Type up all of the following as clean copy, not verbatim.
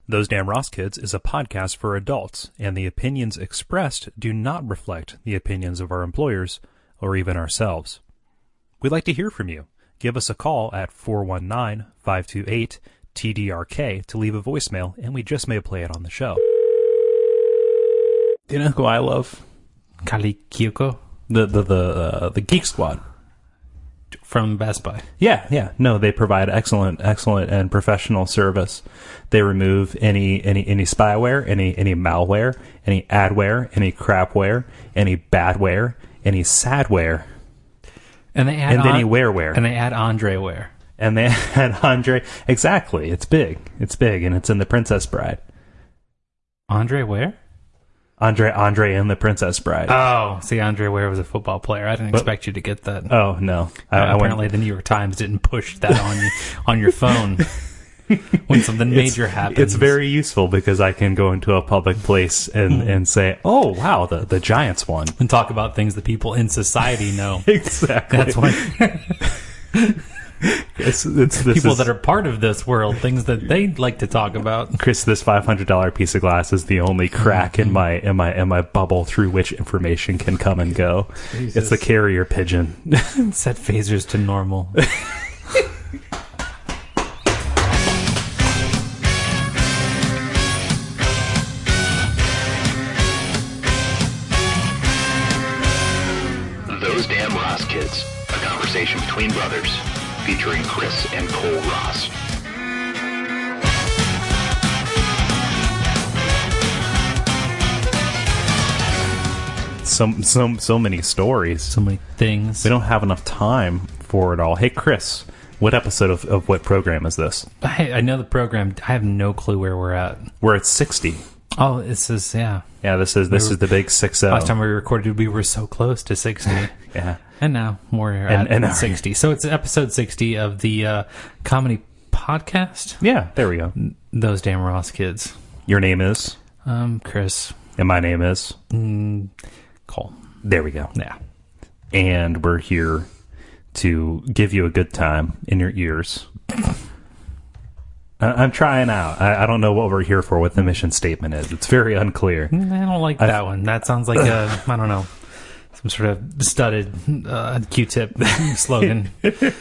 Those Damn Ross Kids is a podcast for adults, and the opinions expressed do not reflect the opinions of our employers or even ourselves. We'd like to hear from you. Give us a call at 419-528-TDRK to leave a voicemail, and we just may play it on the show. Do you know who I love? Kali Kyoko? The Geek Squad. From Best Buy. Yeah. No, they provide excellent and professional service. They remove any spyware, any malware, any adware, any crapware, any badware, any sadware, and any wareware. And they add Andrewware. And they add Andre. Exactly. It's big, and it's in The Princess Bride. Andrewware? Andre and The Princess Bride. Oh, see, Andre Ware was a football player. I didn't expect you to get that. Oh, no. Apparently, the New York Times didn't push that on you on your phone when something major happens. It's very useful because I can go into a public place and say, "Oh, wow, the Giants won," and talk about things that people in society know. Exactly. That's why. It's people that are part of this world, things that they like to talk about. Chris, this $500 piece of glass is the only crack in my bubble through which information can come and go. Jesus. It's the carrier pigeon. Set phasers to normal. Those Damn Ross Kids, a conversation between brothers. Featuring Chris and Cole Ross. So many stories. So many things. We don't have enough time for it all. Hey, Chris, what episode of what program is this? I know the program. I have no clue where we're at. We're at 60. Oh, this is, yeah. Yeah, this is the big 6-0. Last time we recorded, we were so close to 60. Yeah. And now we're at 60. So it's episode 60 of the comedy podcast. Yeah, there we go. Those Damn Ross Kids. Your name is? Chris. And my name is? Cole. There we go. Yeah. And we're here to give you a good time in your ears. I'm trying out. I don't know what we're here for, what the mission statement is. It's very unclear. I don't like that one. That sounds like I don't know, some sort of studded Q-tip slogan.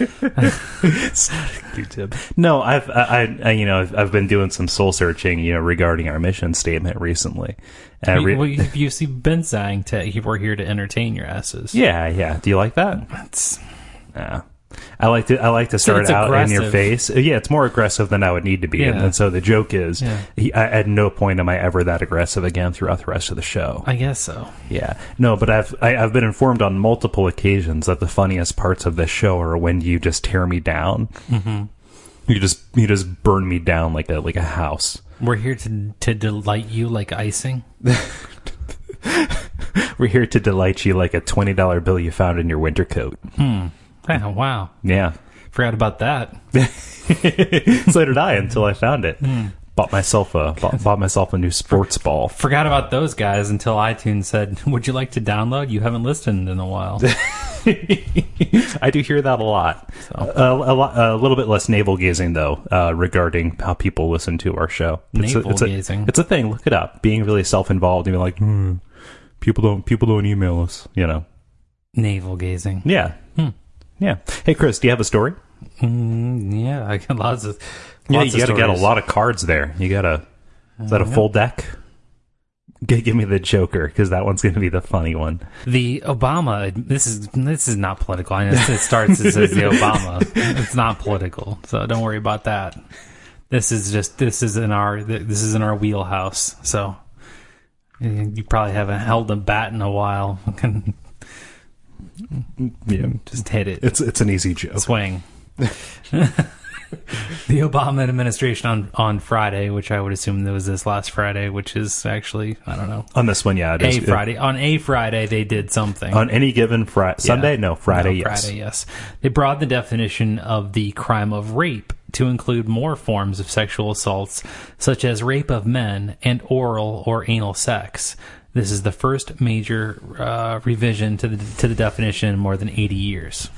Q-tip. No, I've been doing some soul searching, regarding our mission statement recently. You've been saying we're here to entertain your asses. Yeah. Do you like that? That's. I like to start out in your face. Yeah, it's more aggressive than I would need to be. Yeah. And so the joke is, at no point am I ever that aggressive again throughout the rest of the show. I guess so. Yeah. No, but I've been informed on multiple occasions that the funniest parts of this show are when you just tear me down. Mm-hmm. You just burn me down like a house. We're here to delight you like icing. We're here to delight you like a $20 bill you found in your winter coat. Oh, wow. Yeah. Forgot about that. So did I until I found it. Bought myself a new sports ball. Forgot about those guys until iTunes said, "Would you like to download? You haven't listened in a while." I do hear that a lot. So. A little bit less navel gazing though, regarding how people listen to our show. Navel gazing. It's a thing. Look it up. Being really self-involved and being like, people don't email us. Navel gazing. Yeah. Yeah. Hey, Chris, do you have a story? Yeah, I got lots of. You got to get a lot of cards there. Is that a full deck? Give me the Joker, because that one's going to be the funny one. The Obama. This is not political. I know it starts. It says the Obama. It's not political, so don't worry about that. This is in our wheelhouse. So you probably haven't held a bat in a while. Yeah, just hit it. It's an easy joke. Swing. The Obama administration on Friday, which I would assume that was this last Friday, which is actually, I don't know. On this one, yeah, it is. On a Friday, they did something. On any given Friday. Sunday? No, Friday, yes. Friday, yes. They broadened the definition of the crime of rape to include more forms of sexual assaults, such as rape of men and oral or anal sex. This is the first major revision to the definition in more than 80 years.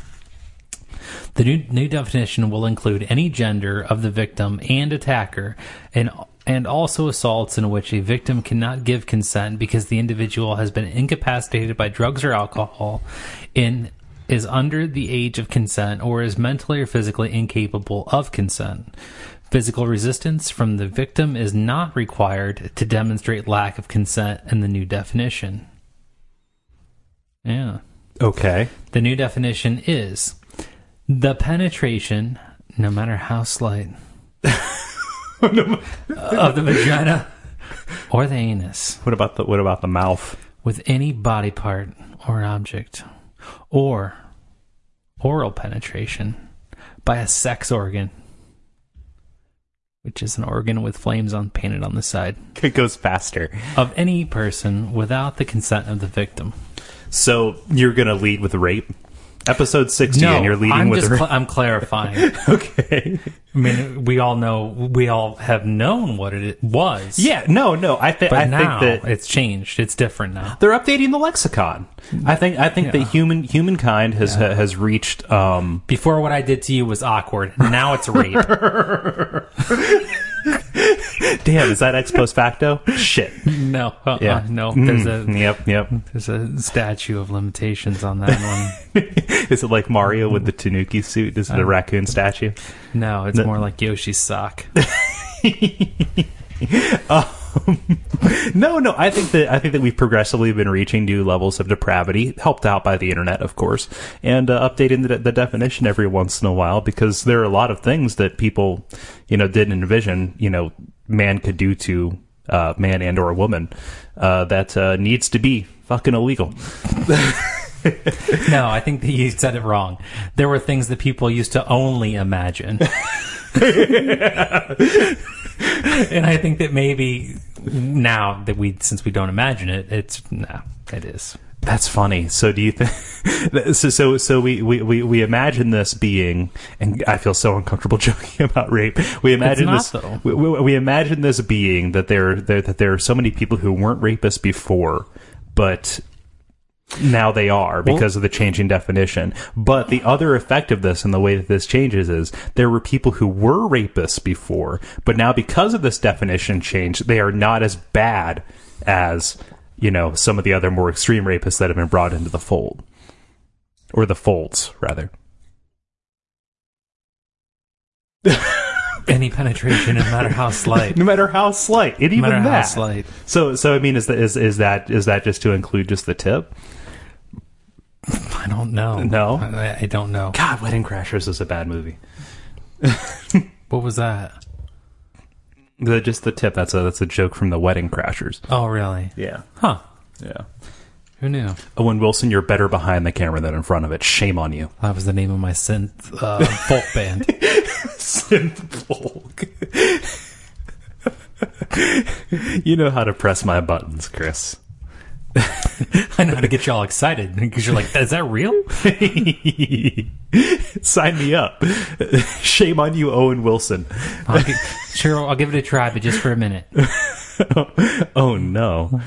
The new definition will include any gender of the victim and attacker, and and also assaults in which a victim cannot give consent because the individual has been incapacitated by drugs or alcohol, is under the age of consent, or is mentally or physically incapable of consent. Physical resistance from the victim is not required to demonstrate lack of consent in the new definition. Yeah. Okay. The new definition is the penetration, no matter how slight, of the vagina or the anus. What about the mouth? With any body part or object, or oral penetration by a sex organ, which is an organ with flames painted on the side. It goes faster. Of any person without the consent of the victim. So you're going to lead with rape? Episode 60, No, and you're leading with rape? I'm clarifying. Okay. I mean, we all have known what it was. Yeah, no. I think that it's changed. It's different now. they're updating the lexicon. I think that humankind has reached. Before, what I did to you was awkward. Now it's rape. Damn, is that ex post facto? Shit. No, Yeah. no. Yep. There's a statute of limitations on that one. Is it like Mario with the Tanuki suit? Is it a raccoon statue? No, it's more like Yoshi's sock. No. I think that we've progressively been reaching new levels of depravity, helped out by the internet, of course, and updating the definition every once in a while, because there are a lot of things that people, didn't envision, man could do to man and or a woman that needs to be fucking illegal. No, I think that you said it wrong. There were things that people used to only imagine. And I think that maybe now that since we don't imagine it, it is. That's funny. So do you think? So we imagine this being, and I feel so uncomfortable joking about rape. We imagine it's not, this. We imagine this being that there are so many people who weren't rapists before, but now they are because of the changing definition. But the other effect of this and the way that this changes is there were people who were rapists before, but now because of this definition change, they are not as bad as, some of the other more extreme rapists that have been brought into the fold. Or the folds, rather. Any penetration, no matter how slight. No matter how slight. And even that. How slight. So I mean, is that just to include just the tip? I don't know. No? I don't know. God, Wedding Crashers is a bad movie. What was that? Just the tip. That's a joke from the Wedding Crashers. Oh, really? Yeah. Huh. Yeah. Who knew? Owen Wilson, you're better behind the camera than in front of it. Shame on you. That was the name of my synth folk band. Synth folk. You know how to press my buttons, Chris. I know how to get you all excited because you're like, is that real? Sign me up. Shame on you, Owen Wilson. Sure, I'll give it a try, but just for a minute. Oh, no.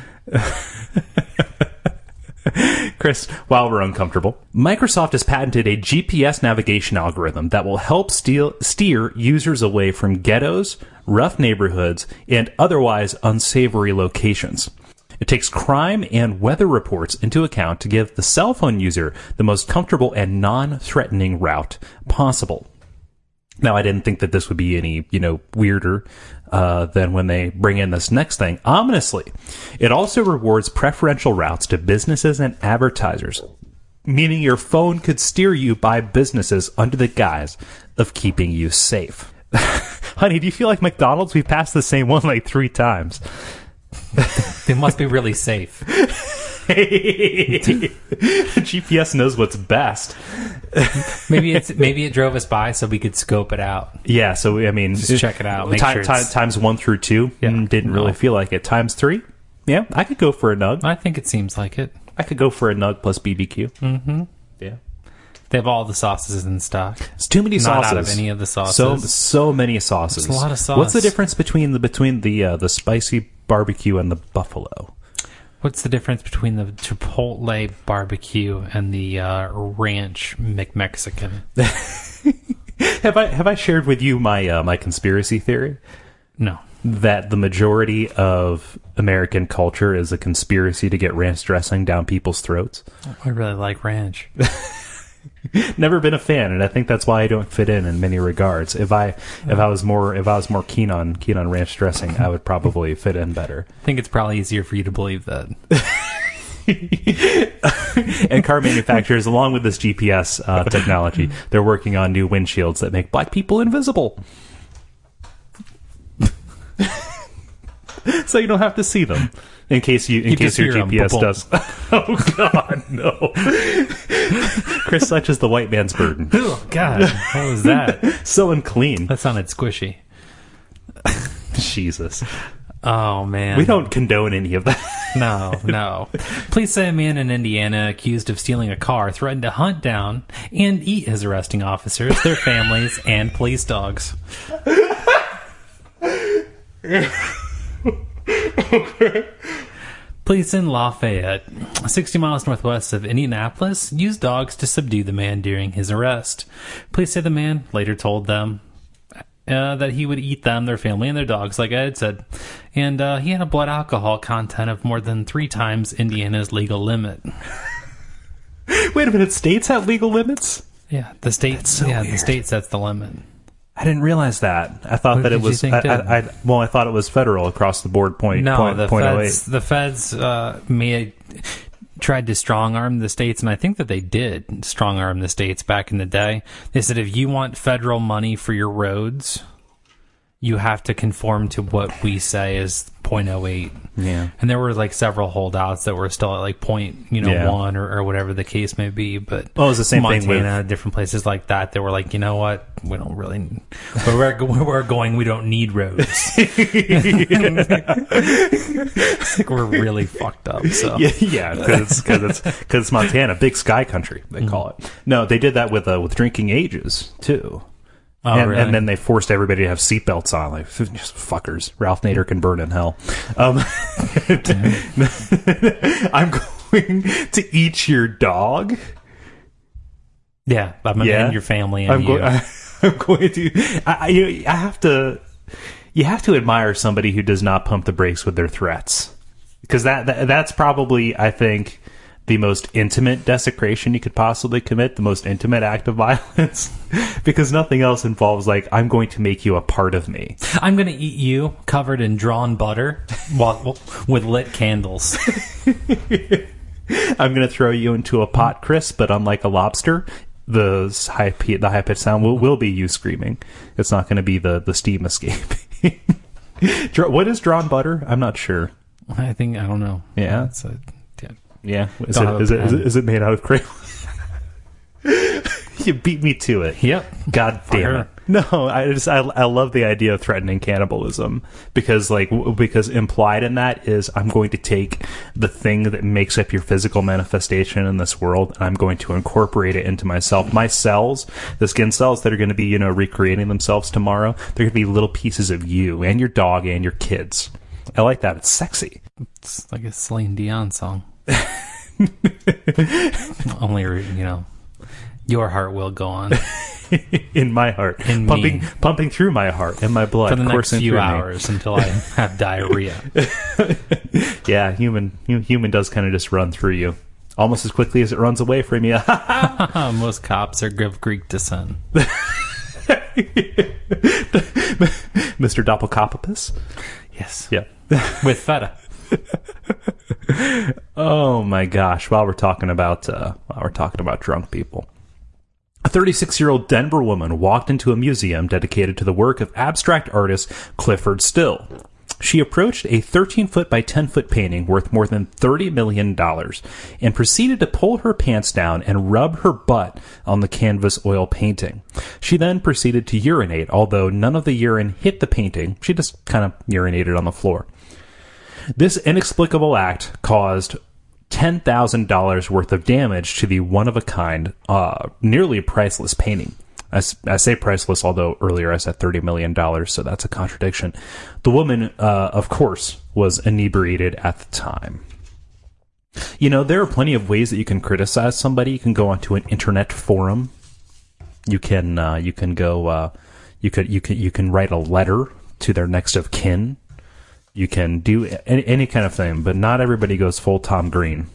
Chris, while we're uncomfortable, Microsoft has patented a GPS navigation algorithm that will help steer users away from ghettos, rough neighborhoods, and otherwise unsavory locations. It takes crime and weather reports into account to give the cell phone user the most comfortable and non-threatening route possible. Now, I didn't think that this would be any, weirder than when they bring in this next thing. Ominously, it also rewards preferential routes to businesses and advertisers, meaning your phone could steer you by businesses under the guise of keeping you safe. Honey, do you feel like McDonald's? We've passed the same one like 3 times. They must be really safe. GPS knows what's best. Maybe it drove us by so we could scope it out. Yeah, so I mean, just check it out. Make sure times 1 through 2 didn't really feel like it. Times 3, yeah, I could go for a nug. I think it seems like it. I could go for a nug plus BBQ. Mm-hmm. Yeah, they have all the sauces in stock. It's too many sauces. Not out of any of the sauces. So many sauces. It's a lot of sauce. What's the difference between the spicy barbecue and the buffalo? What's the difference between the Chipotle barbecue and the ranch McMexican? Have I shared with you my my conspiracy theory? No. that the majority of American culture is a conspiracy to get ranch dressing down people's throats? I really like ranch. Never been a fan, and I think that's why I don't fit in many regards. If I was more keen on ranch dressing, I would probably fit in better. I think it's probably easier for you to believe that. And car manufacturers, along with this GPS technology, they're working on new windshields that make black people invisible. So you don't have to see them in case your GPS does. Oh God, no! Chris Such is the white man's burden. Oh God, what was that? So unclean. That sounded squishy. Jesus. Oh man, we don't condone any of that. No. Police say a man in Indiana accused of stealing a car threatened to hunt down and eat his arresting officers, their families, and police dogs. Police in Lafayette, 60 miles northwest of Indianapolis, used dogs to subdue the man during his arrest. Police say the man later told them that he would eat them, their family, and their dogs, like Ed said. And he had a blood alcohol content of more than 3 times Indiana's legal limit. Wait a minute, states have legal limits? Yeah, the state sets the limit. I didn't realize that. I thought that it was. I thought it was federal across the board. The feds tried to strong arm the states, and I think that they did strong arm the states back in the day. They said if you want federal money for your roads, you have to conform to what we say is 0.08. Yeah, and there were like several holdouts that were still at like 1 or whatever the case may be. But it was the same thing with Montana, different places like that. They were like, you know what, we don't really where we're going. We don't need roads. It's like we're really fucked up. So yeah, because it's Montana, big sky country they call it. No, they did that with drinking ages too. Oh, really? And then they forced everybody to have seatbelts on. Like, just fuckers. Ralph Nader can burn in hell. I'm going to eat your dog. Yeah, I'm going to end your family and you. I'm going to. You have to admire somebody who does not pump the brakes with their threats, because that's probably, I think, the most intimate desecration you could possibly commit, the most intimate act of violence, because nothing else involves, like, I'm going to make you a part of me. I'm going to eat you covered in drawn butter with lit candles. I'm going to throw you into a pot, Chris, but unlike a lobster, the high-pitched sound will be you screaming. It's not going to be the steam escaping. What is drawn butter? I'm not sure. I don't know. Yeah. Yeah, is it made out of crayon? You beat me to it. Yep. God damn it. No, I love the idea of threatening cannibalism because implied in that is I'm going to take the thing that makes up your physical manifestation in this world and I'm going to incorporate it into myself. My cells, the skin cells that are going to be, recreating themselves tomorrow, they're going to be little pieces of you and your dog and your kids. I like that. It's sexy. It's like a Celine Dion song. Only, your heart will go on. In my heart. Pumping through my heart and my blood. For the next few hours until I have diarrhea. Yeah, human does kind of just run through you. Almost as quickly as it runs away from you. Most cops are of Greek descent. Mr. Doppelkopopus? Yes. Yeah. With feta. Oh my gosh! While we're talking about drunk people, a 36-year-old Denver woman walked into a museum dedicated to the work of abstract artist Clyfford Still. She approached a 13-foot by 10-foot painting worth more than $30 million and proceeded to pull her pants down and rub her butt on the canvas oil painting. She then proceeded to urinate, although none of the urine hit the painting. She just kind of urinated on the floor. This inexplicable act caused $10,000 worth of damage to the one-of-a-kind, nearly priceless painting. I say priceless, although earlier I said $30 million, so that's a contradiction. The woman, of course, was inebriated at the time. There are plenty of ways that you can criticize somebody. You can go onto an internet forum. You can write a letter to their next of kin. You can do any kind of thing, but not everybody goes full Tom Green.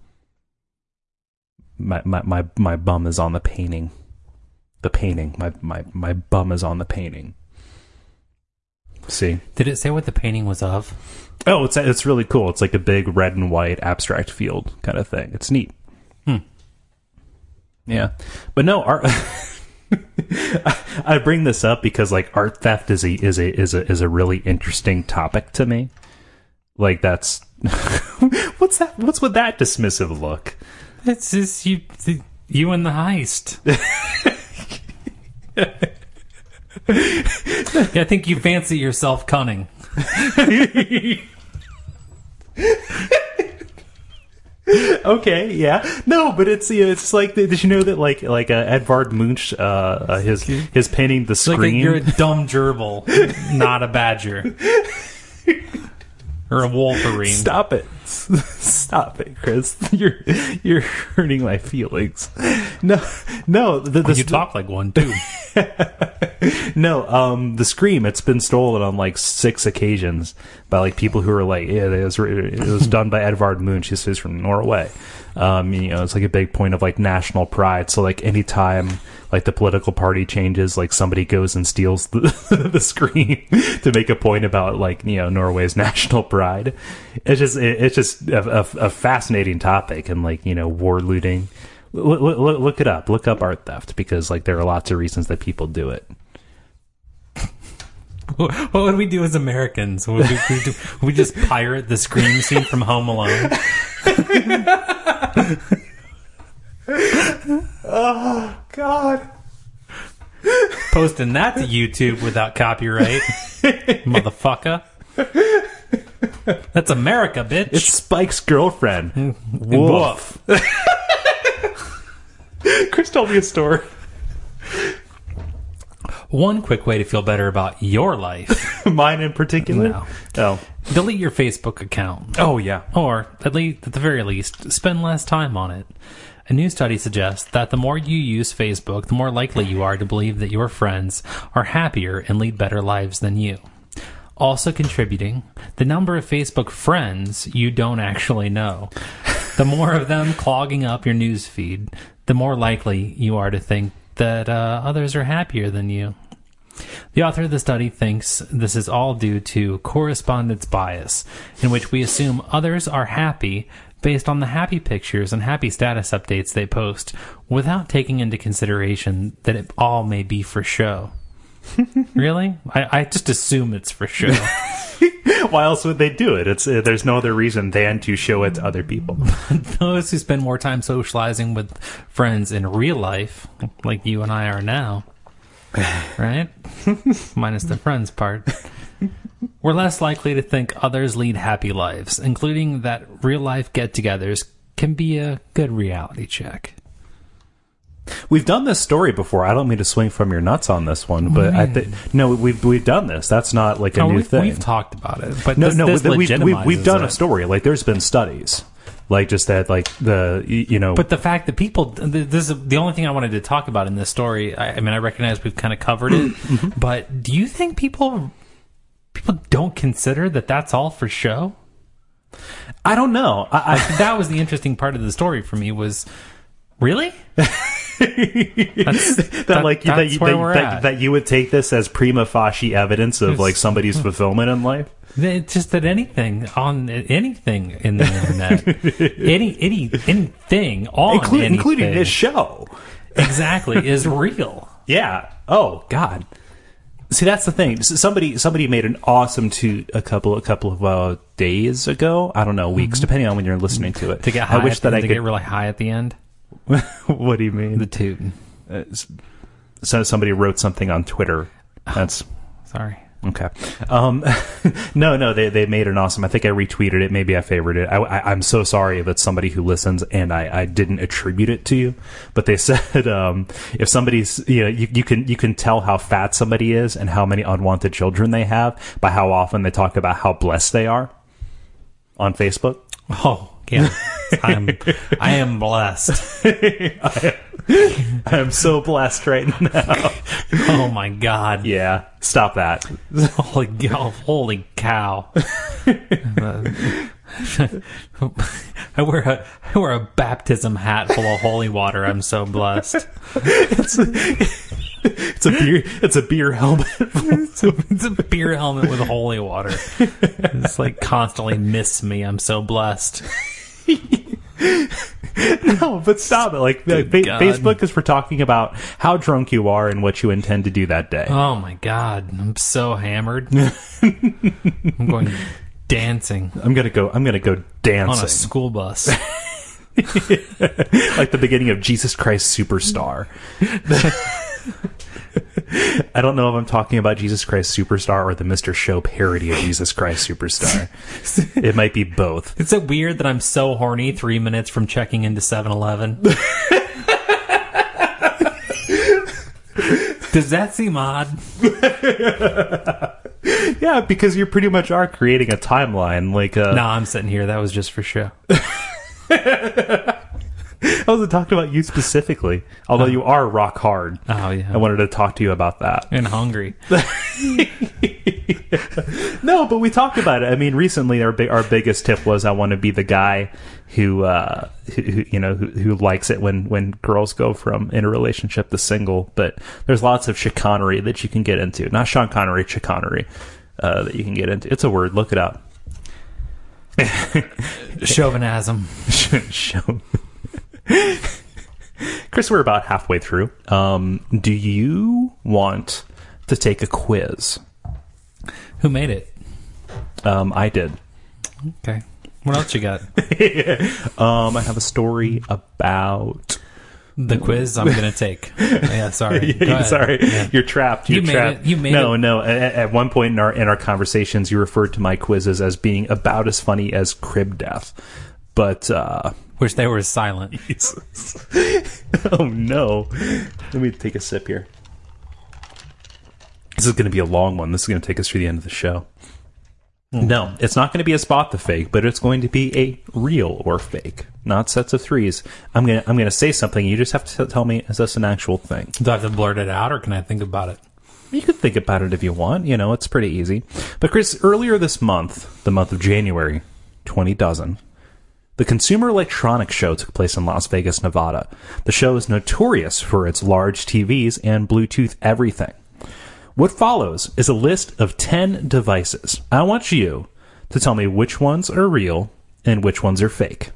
My bum is on the painting. The painting. My bum is on the painting. See? Did it say what the painting was of? Oh, it's really cool. It's like a big red and white abstract field kind of thing. It's neat. Yeah, but no, art. I bring this up because like art theft is a really interesting topic to me. Like that's what's that? What's with that dismissive look? It's just you and the heist. Yeah, I think you fancy yourself cunning. Okay, yeah, no, but it's like, did you know that like Edvard Munch, his painting The Scream? Like you're a dumb gerbil, not a badger, or a wolverine. Stop it, Chris. You're hurting my feelings. No. You talk like one too. No, The Scream, it's been stolen on like 6 occasions by like people who are like, yeah, it was done by Edvard Munch. He's from Norway. It's like a big point of like national pride. So like anytime like the political party changes, like somebody goes and steals the Scream to make a point about like, Norway's national pride. It's just a fascinating topic, and like, war looting. Look it up. Look up art theft, because like there are lots of reasons that people do it. What would we do as Americans? Would we just pirate the Scream scene from Home Alone? Oh, God. Posting that to YouTube without copyright. Motherfucker. That's America, bitch. It's Spike's girlfriend. Woof. Chris told me a story. One quick way to feel better about your life. Mine in particular? No. Oh. Delete your Facebook account. Oh, yeah. Or, at the very least, spend less time on it. A new study suggests that the more you use Facebook, the more likely you are to believe that your friends are happier and lead better lives than you. Also contributing, the number of Facebook friends you don't actually know. The more of them clogging up your news feed, the more likely you are to think that others are happier than you. The author of the study thinks this is all due to correspondence bias, in which we assume others are happy based on the happy pictures and happy status updates they post, without taking into consideration that it all may be for show. Really? I just assume it's for show. Why else would they do it? There's no other reason than to show it to other people. Those who spend more time socializing with friends in real life, like you and I are now, right? Minus the friends part. We're less likely to think others lead happy lives, including that real-life get-togethers can be a good reality check. We've done this story before. I don't mean to swing from your nuts on this one, but we've done this. That's not like a new thing. We've talked about it, but we've done a story. Like there's been studies, like just that, like But the fact that people, this is the only thing I wanted to talk about in this story. I mean, I recognize we've kind of covered it, but do you think people don't consider that that's all for show? I don't know. That was the interesting part of the story for me. Was really. That you would take this as prima facie evidence of like somebody's fulfillment in life. It's just that anything in the internet, anything on including this show, exactly, is real. Yeah. Oh God. See, that's the thing. Somebody made an awesome tweet a couple of days ago. I don't know, weeks, depending on when you're listening to it. To get high, get really high at the end. What do you mean? The toot. So somebody wrote something on Twitter. That's sorry. Okay. No, they made an awesome. I think I retweeted it. Maybe I favored it. I'm so sorry if it's somebody who listens and I didn't attribute it to you. But they said if somebody's, you can tell how fat somebody is and how many unwanted children they have by how often they talk about how blessed they are on Facebook. Oh. Yeah, I am blessed. I am so blessed right now. Oh my god. Yeah, stop that. Holy cow. I wear a baptism hat full of holy water. I'm so blessed. It's a beer helmet. It's a beer helmet with holy water. It's like constantly miss me. I'm so blessed. No, but stop it. Like, Facebook is for talking about how drunk you are and what you intend to do that day. Oh my god, I'm so hammered. I'm going dancing. I'm gonna go dancing on a school bus. like the beginning of Jesus Christ Superstar. I don't know if I'm talking about Jesus Christ Superstar or the Mr. Show parody of Jesus Christ Superstar. It might be both. It's so weird that I'm so horny 3 minutes from checking into 7-Eleven. Does that seem odd? Yeah, because you pretty much are creating a timeline. Like, no, I'm sitting here. That was just for show. I wasn't talking about you specifically, although you are rock hard. Oh, yeah. I wanted to talk to you about that. And hungry. No, but we talked about it. I mean, recently our biggest tip was I want to be the guy who likes it when girls go from in a relationship to single. But there's lots of chicanery that you can get into. Not Sean Connery, chicanery that you can get into. It's a word. Look it up. Chauvinism. Chris, we're about halfway through. Do you want to take a quiz? Who made it? I did. Okay. What else you got? I have a story about the quiz I'm going to take. Yeah, sorry. Sorry. Yeah. You're trapped. You're trapped. You made it. No. At one point in our conversations, you referred to my quizzes as being about as funny as Crib Death. But which they were silent. Oh no. Let me take a sip here. This is going to be a long one. This is going to take us through the end of the show. No, it's not going to be a spot the fake, but it's going to be a real or fake, not sets of threes. I'm going to say something. You just have to tell me, is this an actual thing? Do I have to blurt it out, or can I think about it? You could think about it if you want. You know, it's pretty easy. But Chris, earlier this month, the month of January 2000, the Consumer Electronics Show took place in Las Vegas, Nevada. The show is notorious for its large TVs and Bluetooth everything. What follows is a list of 10 devices. I want you to tell me which ones are real and which ones are fake.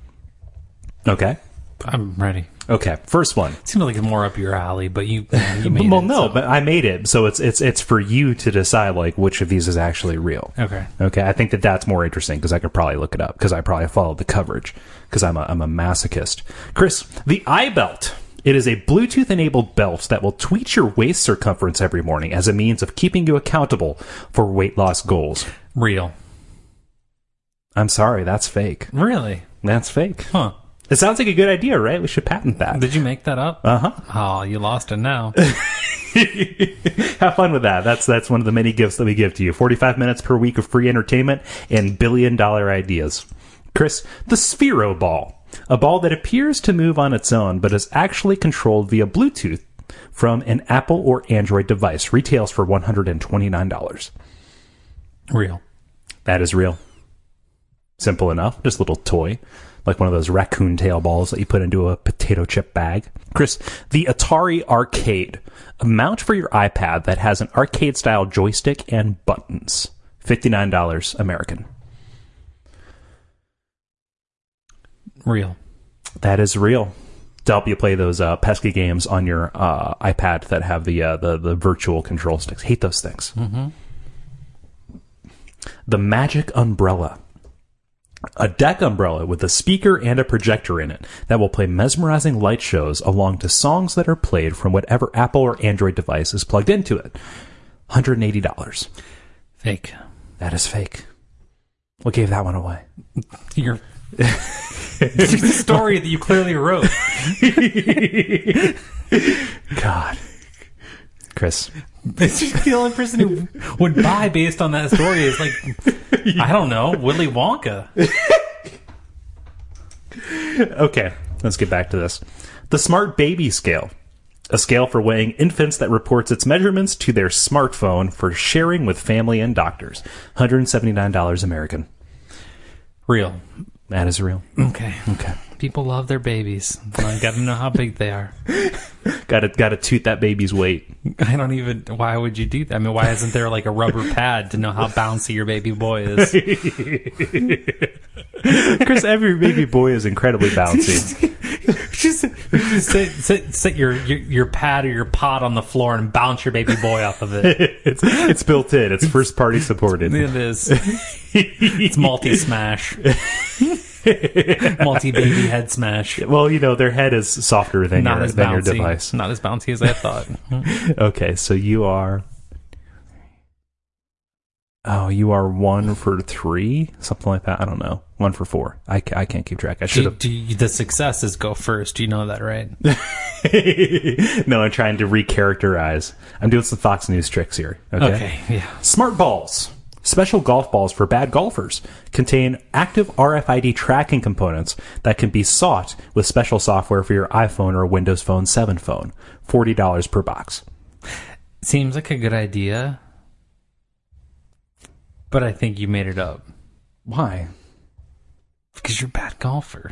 Okay? I'm ready. Okay, first one. It seems like it's more up your alley, but you made it. Well, no, but I made it, so it's for you to decide like which of these is actually real. Okay. Okay, I think that's more interesting because I could probably look it up because I probably followed the coverage because I'm a masochist. Chris, the iBelt. It is a Bluetooth-enabled belt that will tweet your waist circumference every morning as a means of keeping you accountable for weight loss goals. Real. I'm sorry, that's fake. Really? That's fake. Huh. It sounds like a good idea, right? We should patent that. Did you make that up? Uh-huh. Oh, you lost it now. Have fun with that. That's one of the many gifts that we give to you. 45 minutes per week of free entertainment and billion-dollar ideas. Chris, the Sphero Ball. A ball that appears to move on its own, but is actually controlled via Bluetooth from an Apple or Android device. Retails for $129. Real. That is real. Simple enough. Just a little toy. Like one of those raccoon tail balls that you put into a potato chip bag. Chris, the Atari Arcade. A mount for your iPad that has an arcade-style joystick and buttons. $59 American. Real. That is real. To help you play those pesky games on your iPad that have the virtual control sticks. Hate those things. Mm-hmm. The Magic Umbrella. A deck umbrella with a speaker and a projector in it that will play mesmerizing light shows along to songs that are played from whatever Apple or Android device is plugged into it. $180. Fake. That is fake. What gave that one away? Your the story that you clearly wrote. God. Chris. The only person who would buy based on that story is like, I don't know, Willy Wonka. Okay, let's get back to this. The Smart Baby Scale. a scale for weighing infants that reports its measurements to their smartphone for sharing with family and doctors. $179 American. Real. That is real. Okay. Okay. People love their babies. I got to know how big they are. Got to toot that baby's weight. I don't even... Why would you do that? I mean, why isn't there like a rubber pad to know how bouncy your baby boy is? Chris, every baby boy is incredibly bouncy. Just sit your pad or your pot on the floor and bounce your baby boy off of it. It's built in. It's first party supported. It is. It's multi-smash. Multi-baby head smash. Well, their head is softer than your device. Not as bouncy as I thought. Okay, so you are... Oh, you are 1 for 3? Something like that? I don't know. 1 for 4. I can't keep track. I should have... The successes go first. You know that, right? No, I'm trying to recharacterize. I'm doing some Fox News tricks here. Okay, yeah. Smart balls. Special golf balls for bad golfers contain active RFID tracking components that can be sought with special software for your iPhone or Windows Phone 7 phone. $40 per box. Seems like a good idea, but I think you made it up. Why? Because you're a bad golfer.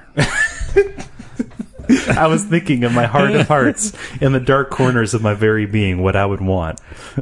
I was thinking in my heart of hearts, in the dark corners of my very being, what I would want.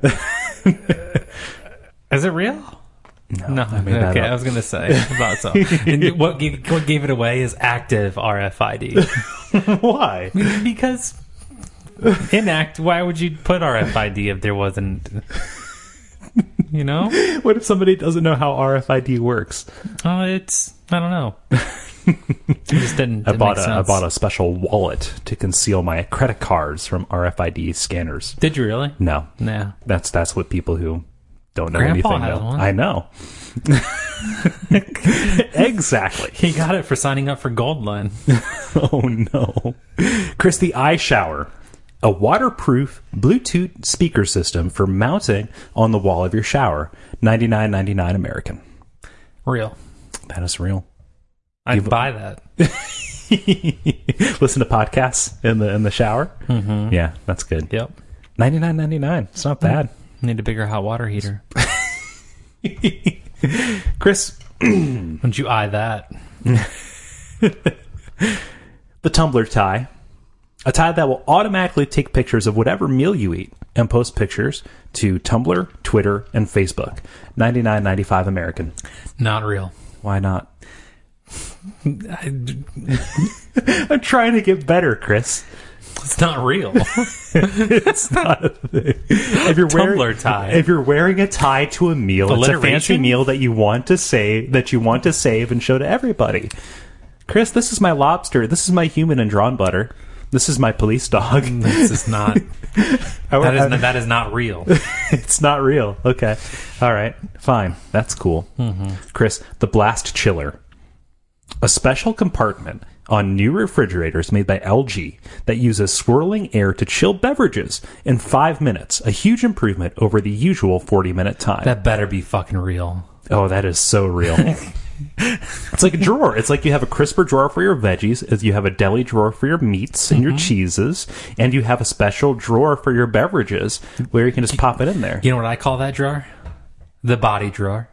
Is it real? No. I made that okay, up. I was going to say. About so. And what gave it away is active RFID. Why? Because why would you put RFID if there wasn't... What if somebody doesn't know how RFID works? I don't know. It just didn't. I bought a special wallet to conceal my credit cards from RFID scanners. Did you really? No. Nah. That's what people who don't know Grandpa anything has know. one. I know. Exactly. He got it for signing up for Goldline. Oh no. Chris, the iShower. A waterproof Bluetooth speaker system for mounting on the wall of your shower. $99.99 American. Real. That is real. I'd buy that. Listen to podcasts in the shower. Mm-hmm. Yeah, that's good. Yep. $99.99. It's not bad. Need a bigger hot water heater. Chris, wouldn't you eye that? The tumbler tie. A tie that will automatically take pictures of whatever meal you eat and post pictures to Tumblr, Twitter, and Facebook. $99.95 American. Not real. Why not? I'm trying to get better, Chris. It's not real. It's not a thing. Tumbler tie. If you're wearing a tie to a meal, it's a fancy meal that you want to save and show to everybody. Chris, this is my lobster. This is my human and drawn butter. This is my police dog. This is not. That is not real. It's not real. Okay. All right. Fine. That's cool. Mm-hmm. Chris, the Blast Chiller. A special compartment on new refrigerators made by LG that uses swirling air to chill beverages in 5 minutes. A huge improvement over the usual 40-minute time. That better be fucking real. Oh, that is so real. It's like a drawer. It's like you have a crisper drawer for your veggies, as you have a deli drawer for your meats and your cheeses, and you have a special drawer for your beverages where you can just pop it in there. You know what I call that drawer? The body drawer.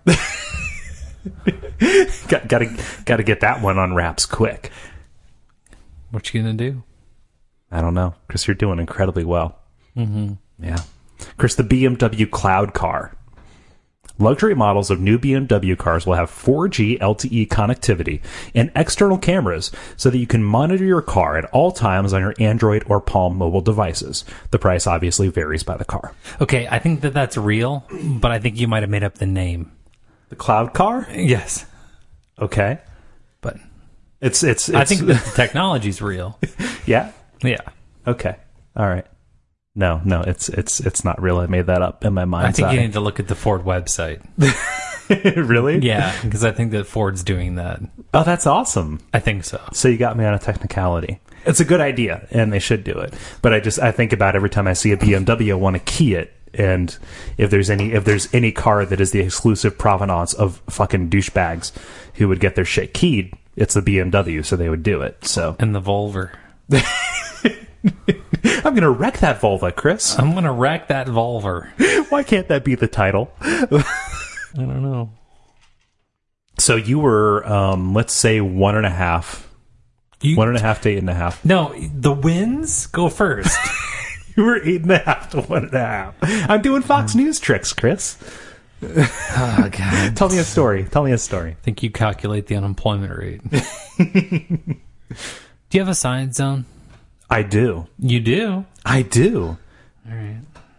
Gotta get that one on wraps quick. What you gonna do? I don't know. Chris, you're doing incredibly well. Mm-hmm. Yeah. Chris, the BMW Cloud Car. Luxury models of new BMW cars will have 4G LTE connectivity and external cameras so that you can monitor your car at all times on your Android or Palm mobile devices. The price obviously varies by the car. Okay, I think that's real, but I think you might have made up the name. The Cloud Car? Yes. Okay. But it's I think the technology's real. Yeah? Yeah. Okay. All right. No, it's not real. I made that up in my mind. I think you need to look at the Ford website. Really? Yeah, because I think that Ford's doing that. Oh, that's awesome. I think so. So you got me on a technicality. It's a good idea, and they should do it. But I think about every time I see a BMW, I want to key it. And if there's any car that is the exclusive provenance of fucking douchebags who would get their shit keyed, it's the BMW, so they would do it. So and the Volvo. I'm going to wreck that vulva, Chris. I'm gonna wreck that vulvar. Why can't that be the title? I don't know. So you were, let's say 1.5. 1.5 to 8.5. No, the wins go first. You were 8.5 to 1.5. I'm doing Fox News tricks, Chris. Oh, God. Tell me a story. I think you calculate the unemployment rate. Do you have a science zone? I do. You do? I do. All right.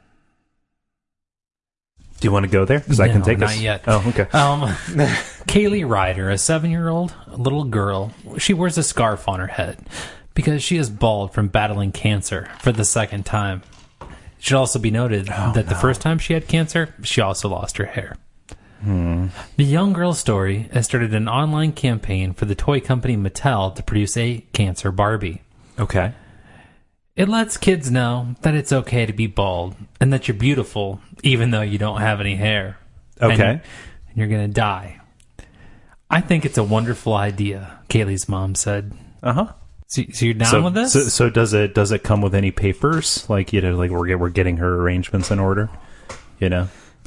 Do you want to go there? Because I can take not us. yet. Oh, okay. Kaylee Ryder, a 7-year-old little girl, she wears a scarf on her head because she is bald from battling cancer for the second time. It should also be noted that the first time she had cancer, she also lost her hair. The young girl's story has started an online campaign for the toy company Mattel to produce a cancer Barbie. Okay. It lets kids know that it's okay to be bald and that you're beautiful even though you don't have any hair. Okay. And you're going to die. I think it's a wonderful idea, Kaylee's mom said. Uh-huh. So you're down with this? So does it come with any papers? Like, like we're getting her arrangements in order? Does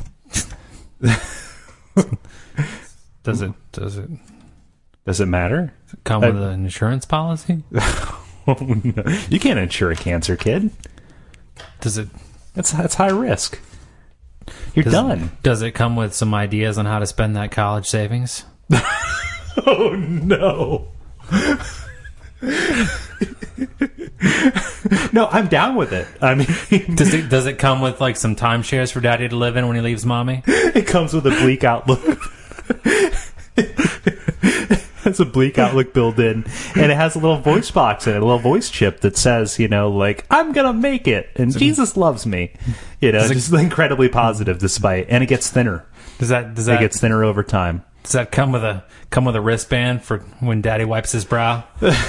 it matter? come with an insurance policy? Oh, no. You can't insure a cancer kid. Does it? That's high risk. You're done. Does it come with some ideas on how to spend that college savings? Oh no. No, I'm down with it. I mean, does it come with like some timeshares for daddy to live in when he leaves mommy? It comes with a bleak outlook. It's a bleak outlook built in, and it has a little voice box in it, a little voice chip that says, like, I'm gonna make it, and Jesus loves me. Just incredibly positive despite, and it gets thinner. Does that it gets thinner over time? Does that come with a wristband for when daddy wipes his brow?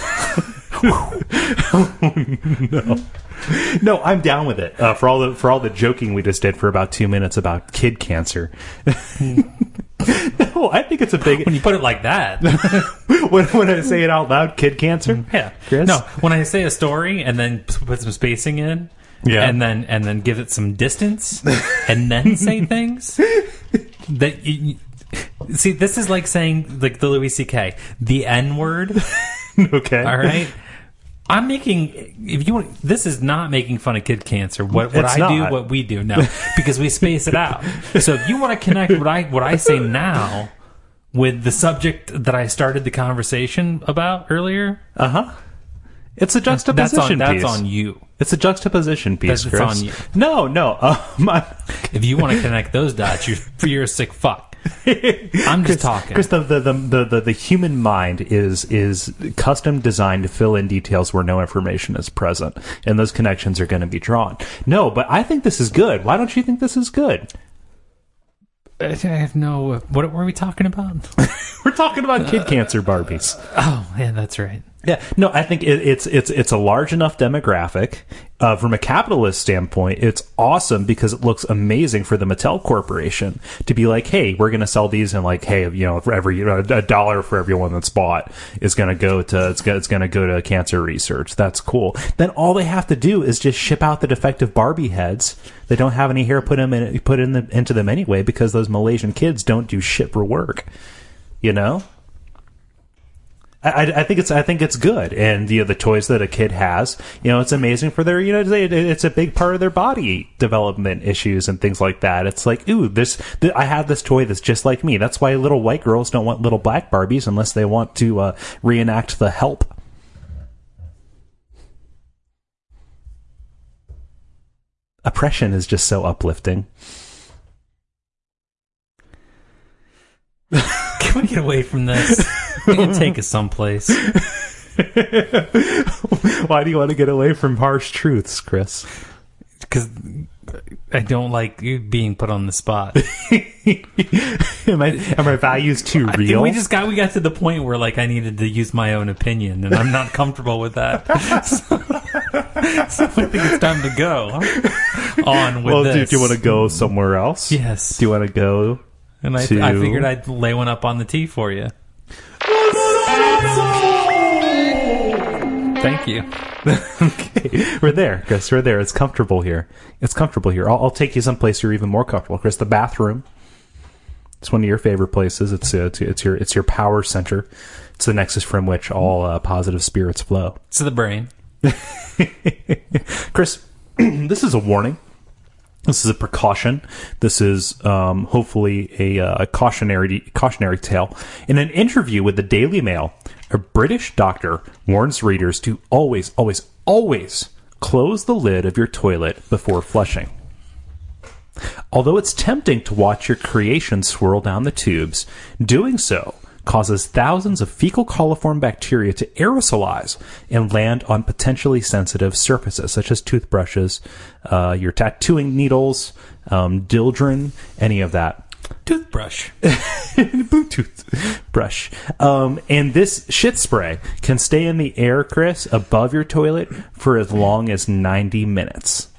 No, I'm down with it. For all the joking we just did for about 2 minutes about kid cancer. No, I think it's a big. When you put it like that, when I say it out loud, kid cancer. Yeah, Chris? No. When I say a story and then put some spacing in, and then give it some distance, and then say things that. See, this is like saying like the Louis C.K. the N-word. Okay. All right. I'm making. This is not making fun of kid cancer. What I do, what we do, no, because we space it out. So if you want to connect what I say now with the subject that I started the conversation about earlier, it's a juxtaposition piece. That's on you. It's a juxtaposition piece, Chris. That's on you. No. If you want to connect those dots, you're a sick fuck. I'm just talking. Chris, the human mind is custom designed to fill in details where no information is present, and those connections are going to be drawn. No, but I think this is good. Why don't you think this is good? I have no. What were we talking about? We're talking about kid cancer Barbies. Oh, yeah, that's right. Yeah, no, I think it's a large enough demographic. From a capitalist standpoint, it's awesome because it looks amazing for the Mattel Corporation to be like, hey, we're going to sell these, and like, hey, for every $1 for everyone that's bought is going to go to it's going to go to cancer research. That's cool. Then all they have to do is just ship out the defective Barbie heads. They don't have any hair put into them anyway because those Malaysian kids don't do shit for work. I think it's good, and the toys that a kid has, it's amazing for their, it's a big part of their body development issues and things like that. It's like, ooh, I have this toy that's just like me. That's why little white girls don't want little black Barbies unless they want to reenact The Help. Oppression is just so uplifting. Can we get away from this? We can take us someplace. Why do you want to get away from harsh truths, Chris? Because I don't like you being put on the spot. Are my values too real? We got to the point where like I needed to use my own opinion, and I'm not comfortable with that. So I think it's time to go on with this. Do you want to go somewhere else? Yes. Do you want to go? And I figured I'd lay one up on the tee for you. Thank you. Okay, we're there, Chris. We're there. It's comfortable here. I'll take you someplace you're even more comfortable, Chris. The bathroom. It's one of your favorite places. It's your power center. It's the nexus from which all positive spirits flow. It's the brain. Chris, this is a warning. This is a precaution. This is hopefully a cautionary tale. In an interview with the Daily Mail, a British doctor warns readers to always, always, always close the lid of your toilet before flushing. Although it's tempting to watch your creation swirl down the tubes, doing so causes thousands of fecal coliform bacteria to aerosolize and land on potentially sensitive surfaces, such as toothbrushes, your tattooing needles, Dildren, any of that. Toothbrush. Bluetooth brush. And this shit spray can stay in the air, Chris, above your toilet for as long as 90 minutes.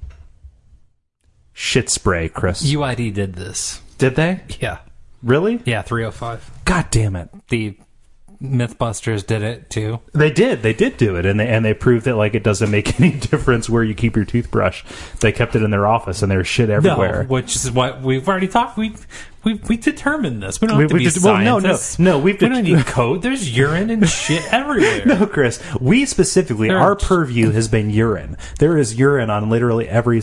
Shit spray, Chris. UID did this. Did they? Yeah. Really? Yeah, 305. God damn it. The Mythbusters did it too. They did do it, and they proved that like it doesn't make any difference where you keep your toothbrush. They kept it in their office, and there's shit everywhere. No, which is what we've already talked. We determined this. We don't have to be scientists. No, we don't need code. There's urine and shit everywhere. No, Chris. We specifically, our purview has been urine. There is urine on literally every.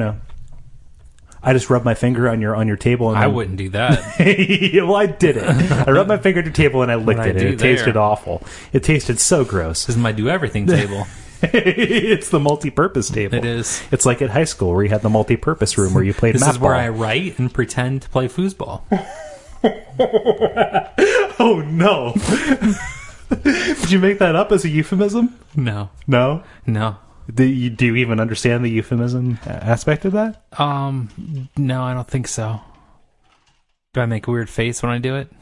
I just rubbed my finger on your table. And I wouldn't do that. Well, I did it. I rubbed my finger at your table and I licked it. And it tasted awful. It tasted so gross. This is my do everything table. It's the multi-purpose table. It is. It's like at high school where you had the multi-purpose room where you played This map is where ball. I write and pretend to play foosball. Oh, no. Did you make that up as a euphemism? No. No? No. Do you even understand the euphemism aspect of that? No, I don't think so. Do I make a weird face when I do it?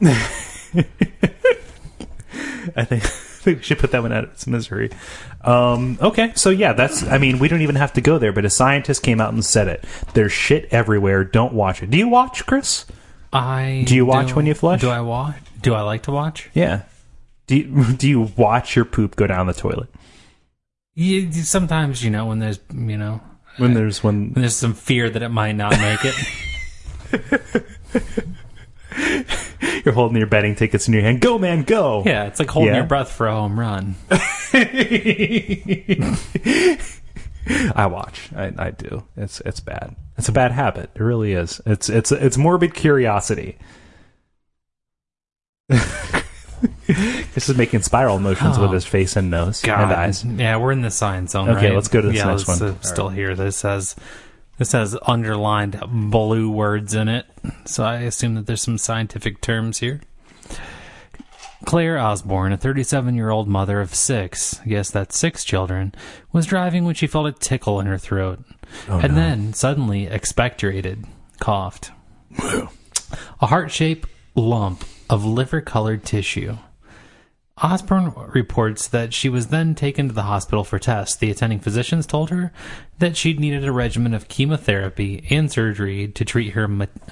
I think we should put that one out of its misery. Okay, so yeah, we don't even have to go there, but a scientist came out and said it. There's shit everywhere. Don't watch it. Do you watch, Chris? Do you watch when you flush? Do I watch? Do I like to watch? Yeah. Do you watch your poop go down the toilet? Sometimes, when there's, when there's some fear that it might not make it. You're holding your betting tickets in your hand. Go, man, go! Yeah, it's like holding your breath for a home run. I watch. I do. It's bad. It's a bad habit. It really is. It's morbid curiosity. This is making spiral motions with his face and nose and eyes. Yeah, we're in the science zone. Okay, right? let's go to this next one. Still here. This has underlined blue words in it, so I assume that there's some scientific terms here. Claire Osborne, a 37-year-old mother of 6, yes, that's 6 children, was driving when she felt a tickle in her throat, then suddenly expectorated, coughed. A heart-shaped lump of liver-colored tissue. Osborne reports that she was then taken to the hospital for tests. The attending physicians told her that she'd needed a regimen of chemotherapy and surgery to treat her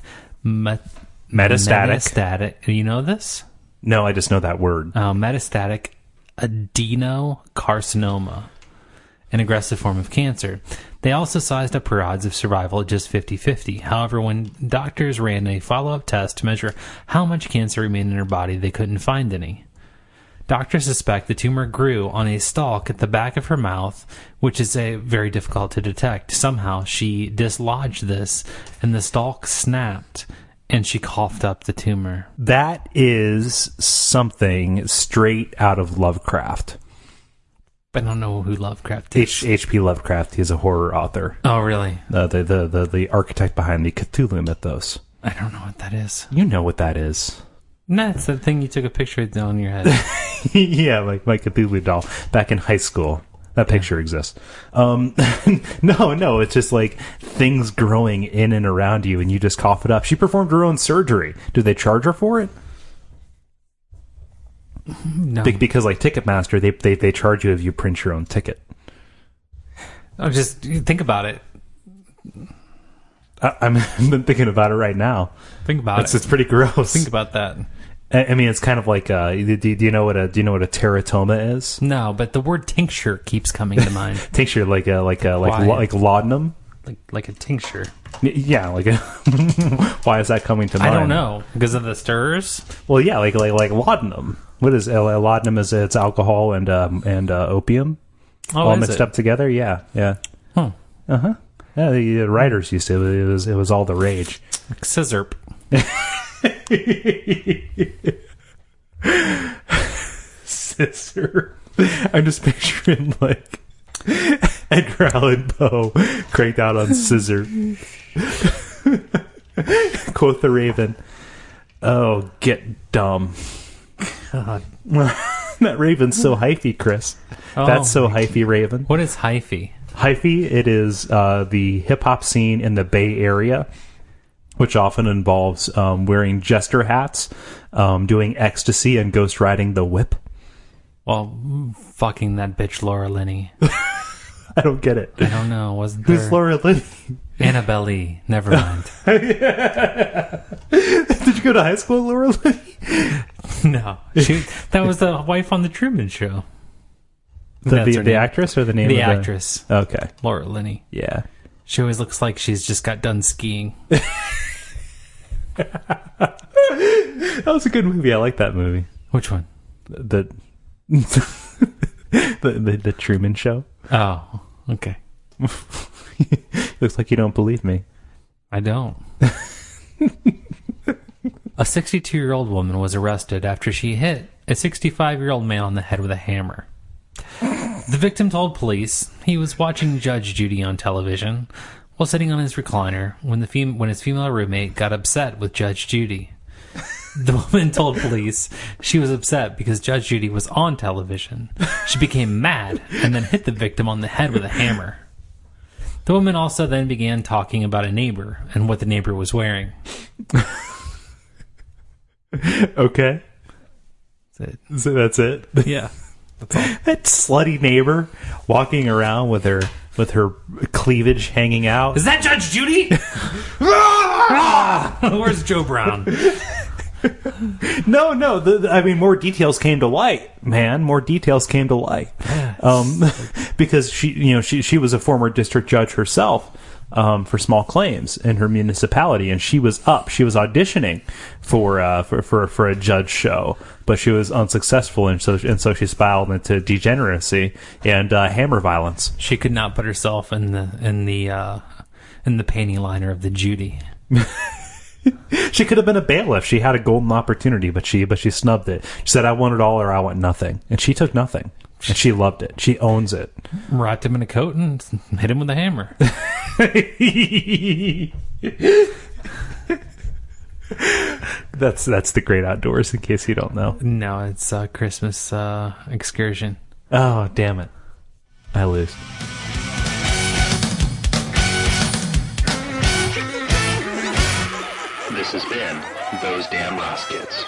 metastatic. You know this? No, I just know that word. Metastatic adenocarcinoma, an aggressive form of cancer. They also sized up her odds of survival at just 50-50. However, when doctors ran a follow-up test to measure how much cancer remained in her body, they couldn't find any. Doctors suspect the tumor grew on a stalk at the back of her mouth, which is very difficult to detect. Somehow, she dislodged this, and the stalk snapped, and she coughed up the tumor. That is something straight out of Lovecraft. I don't know who Lovecraft is. H.P. Lovecraft. He's a horror author. Oh, really? The architect behind the Cthulhu mythos. I don't know what that is. You know what that is. No, it's the thing you took a picture of on your head. Yeah, like my Cthulhu doll back in high school. That picture exists. No, it's just like things growing in and around you, and you just cough it up. She performed her own surgery. Do they charge her for it? No, because like Ticketmaster, they charge you if you print your own ticket. Oh, just think about it. I'm thinking about it right now. Think about it. It's pretty gross. Think about that. I mean, it's kind of like, do you know what a teratoma is? No, but the word tincture keeps coming to mind. Tincture, like laudanum? Like a tincture. Yeah, like a why is that coming to mind? I don't know. Because of the stirs? Well, yeah, like laudanum. What is laudanum? Is it's alcohol and opium all mixed up together? Yeah. Huh. Yeah, the writers used to. It was all the rage. Like scissorp. Scissor. I'm just picturing like Edgar Allan Poe cranked out on scissor. Quoth the Raven. Oh, get dumb. God. That Raven's so hyphy, Chris. That's so hyphy, Raven. What is hyphy? Hyphy, it is the hip-hop scene in the Bay Area, which often involves wearing jester hats, doing ecstasy, and ghost riding the whip. Well, fucking that bitch Laura Linney. I don't get it. I don't know. Wasn't there... Who's Laura Linney? Annabelle Lee. Never mind. Did you go to high school, Laura Linney? No. That was the wife on the Truman Show. The actress or the name the of the actress? Okay. Laura Linney. Yeah. She always looks like she's just got done skiing. That was a good movie. I like that movie. Which one? The Truman Show. Oh, okay. Looks like you don't believe me. I don't. A 62-year-old woman was arrested after she hit a 65-year-old man on the head with a hammer. The victim told police he was watching Judge Judy on television while sitting on his recliner when his female roommate got upset with Judge Judy. The woman told police she was upset because Judge Judy was on television. She became mad and then hit the victim on the head with a hammer. The woman also then began talking about a neighbor and what the neighbor was wearing. Okay. That's it. So that's it? Yeah. That's all. That slutty neighbor walking around with her cleavage hanging out. Is that Judge Judy? Where's Joe Brown? No. I mean, more details came to light, man. More details came to light. Because she was a former district judge herself for small claims in her municipality, and she was auditioning for a judge show, but she was unsuccessful, and so she spiraled into degeneracy and hammer violence. She could not put herself in the panty liner of the Judy. She could have been a bailiff. She had a golden opportunity, but she snubbed it. She said, "I want it all, or I want nothing," and she took nothing. And she loved it. She owns it. Wrapped him in a coat and hit him with a hammer. That's the great outdoors, in case you don't know. No, it's a Christmas excursion. Oh, damn it. I lose. This has been Those Damn Roskits.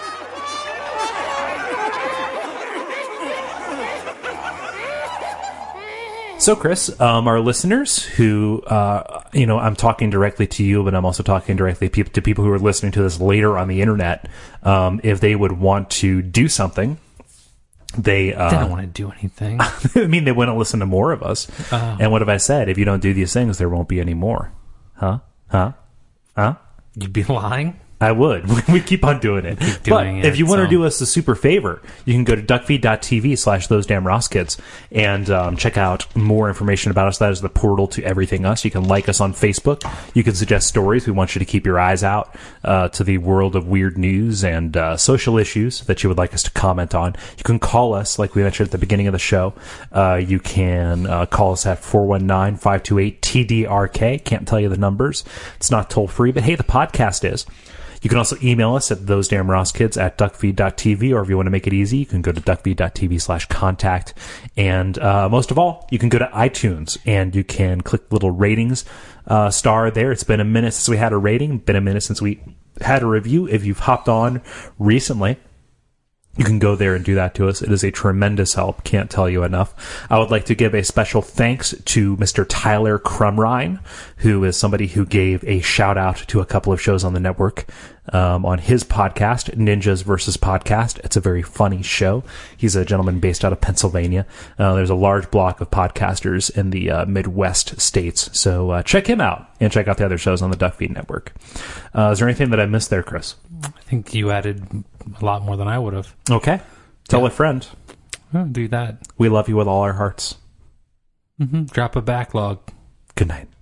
So, Chris, our listeners who, I'm talking directly to you, but I'm also talking directly to people who are listening to this later on the internet, if they would want to do something, they don't want to do anything. I mean, they want to listen to more of us. And what have I said? If you don't do these things, there won't be any more. Huh? You'd be lying? I would. We keep on doing it. If you want to do us a super favor, you can go to duckfeed.tv/thosedamnroskits and check out more information about us. That is the portal to everything us. You can like us on Facebook. You can suggest stories. We want you to keep your eyes out to the world of weird news and social issues that you would like us to comment on. You can call us, like we mentioned at the beginning of the show. You can call us at 419-528-TDRK. Can't tell you the numbers. It's not toll free, but hey, the podcast is. You can also email us at thosedamnroskits@duckfeed.tv, or if you want to make it easy, you can go to duckfeed.tv/contact. And most of all, you can go to iTunes and you can click the little ratings star there. It's been a minute since we had a rating, been a minute since we had a review. If you've hopped on recently, You can go there and do that to us. It is a tremendous help. Can't tell you enough. I would like to give a special thanks to Mr. Tyler Crumrine, who is somebody who gave a shout out to a couple of shows on the network on his podcast, Ninjas vs. Podcast. It's a very funny show. He's a gentleman based out of Pennsylvania. There's a large block of podcasters in the Midwest states. So check him out and check out the other shows on the Duckfeed Network. Is there anything that I missed there, Chris? I think you added a lot more than I would have. Okay. Tell a friend. Oh, do that. We love you with all our hearts. Drop a backlog. Good night.